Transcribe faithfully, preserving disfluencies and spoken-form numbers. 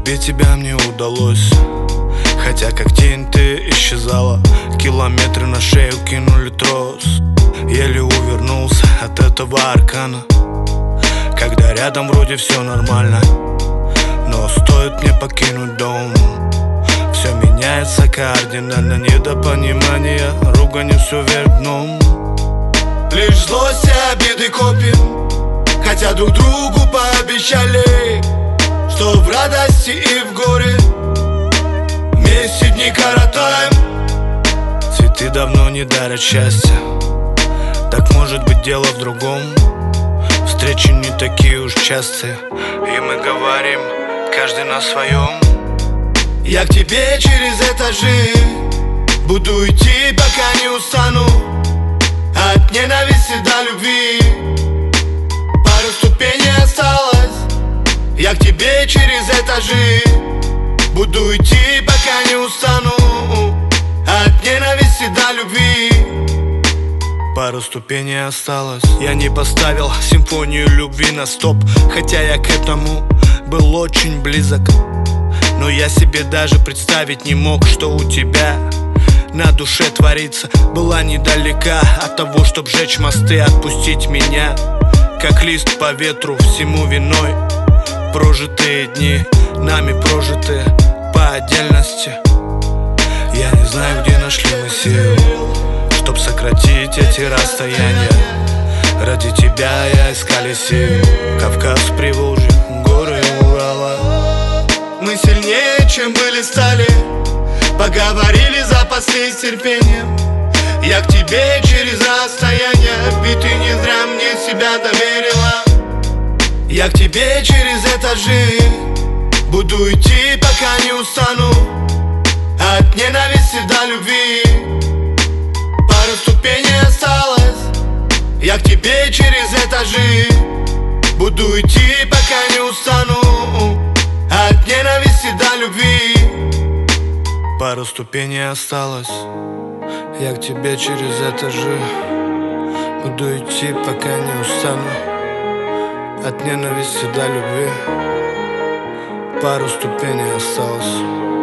Убить тебя мне удалось, хотя как тень ты исчезала. Километры на шею кинули трос. Еле увернулся от этого аркана, когда рядом вроде все нормально. Но стоит мне покинуть дом, все меняется кардинально. Недопонимание, ругань все вверх дном. Лишь злость и обиды копим, хотя друг другу пообещали, что в радости и в горе вместе дни коротаем. Цветы давно не дарят счастья, так может быть дело в другом. Встречи не такие уж частые, и мы говорим, каждый на своем. Я к тебе через этажи буду идти, пока не устану. От ненависти до любви пару ступеней осталось. Я к тебе через этажи буду идти, пока не устану. От ненависти до любви пару ступеней осталось. Я не поставил симфонию любви на стоп, хотя я к этому был очень близок. Но я себе даже представить не мог, что у тебя на душе творится. Была недалека от того, чтоб сжечь мосты, отпустить меня, как лист по ветру, всему виной прожитые дни, нами прожитые по отдельности. Я не знаю, где нашли мы сил, чтоб сократить эти расстояния. Ради тебя я исколесил Кавказ, Приволжье, горы Урала. Мы сильнее, чем были, стали, поговорили, запаслись терпением. Я к тебе через расстояние, ведь ты не зря мне себя доверила. Я к тебе через этажи буду идти, пока не устану. От ненависти до любви пару ступеней осталось. Я к тебе через этажи буду идти, пока не устану. От ненависти до любви пару ступеней осталось. Я к тебе через этажи буду идти, пока не устану. От ненависти до любви пару ступеней осталось.